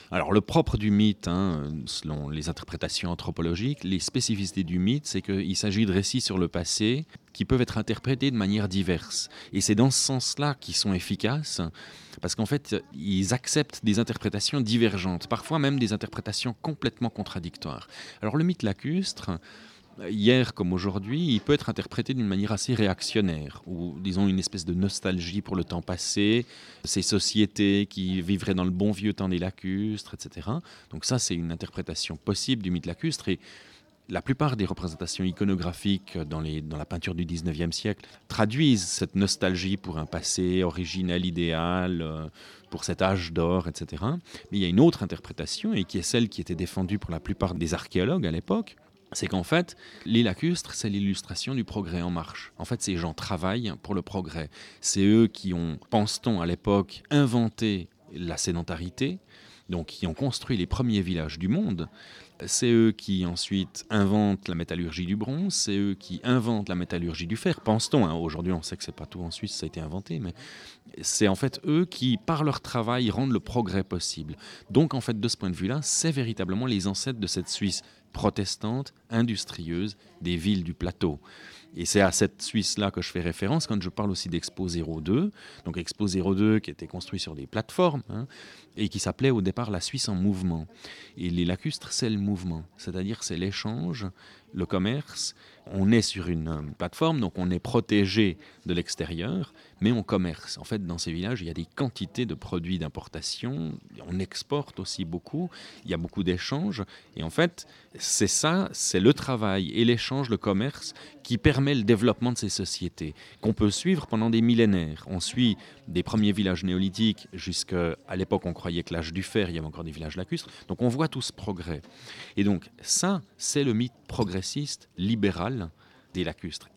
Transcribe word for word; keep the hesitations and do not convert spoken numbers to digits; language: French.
Alors le propre du mythe, hein, selon les interprétations anthropologiques, les spécificités du mythe, c'est qu'il s'agit de récits sur le passé qui peuvent être interprétés de manière diverse. Et c'est dans ce sens-là qu'ils sont efficaces, parce qu'en fait, ils acceptent des interprétations divergentes, parfois même des interprétations complètement contradictoires. Alors le mythe lacustre, hier comme aujourd'hui, il peut être interprété d'une manière assez réactionnaire, ou disons une espèce de nostalgie pour le temps passé, ces sociétés qui vivraient dans le bon vieux temps des lacustres, et cetera. Donc ça, c'est une interprétation possible du mythe lacustre, et la plupart des représentations iconographiques dans, les, dans la peinture du dix-neuvième siècle traduisent cette nostalgie pour un passé originel, idéal, euh, pour cet âge d'or, et cetera. Mais il y a une autre interprétation, et qui est celle qui était défendue pour la plupart des archéologues à l'époque, c'est qu'en fait, les lacustres, c'est l'illustration du progrès en marche. En fait, ces gens travaillent pour le progrès. C'est eux qui ont, pense-t-on à l'époque, inventé la sédentarité, donc qui ont construit les premiers villages du monde. C'est eux qui ensuite inventent la métallurgie du bronze, c'est eux qui inventent la métallurgie du fer, pense-t-on. Hein. Aujourd'hui, on sait que c'est pas tout en Suisse, ça a été inventé, mais c'est en fait eux qui, par leur travail, rendent le progrès possible. Donc, en fait, de ce point de vue-là, c'est véritablement les ancêtres de cette Suisse protestante, industrieuse, des villes du plateau. Et c'est à cette Suisse-là que je fais référence quand je parle aussi d'Expo zéro deux. Donc Expo zéro deux qui était construit sur des plateformes, hein, et qui s'appelait au départ la Suisse en mouvement. Et les lacustres, c'est le mouvement, c'est-à-dire c'est l'échange, le commerce. On est sur une euh, plateforme, donc on est protégé de l'extérieur, mais on commerce. En fait, dans ces villages, il y a des quantités de produits d'importation, on exporte aussi beaucoup, il y a beaucoup d'échanges, et en fait, c'est ça, c'est le travail et l'échange, le commerce, qui permet le développement de ces sociétés, qu'on peut suivre pendant des millénaires. On suit des premiers villages néolithiques jusqu'à l'époque, on croyait que l'âge du fer, il y avait encore des villages lacustres, donc on voit tout ce progrès. Et donc ça, c'est le mythe progressiste, libéral des lacustres.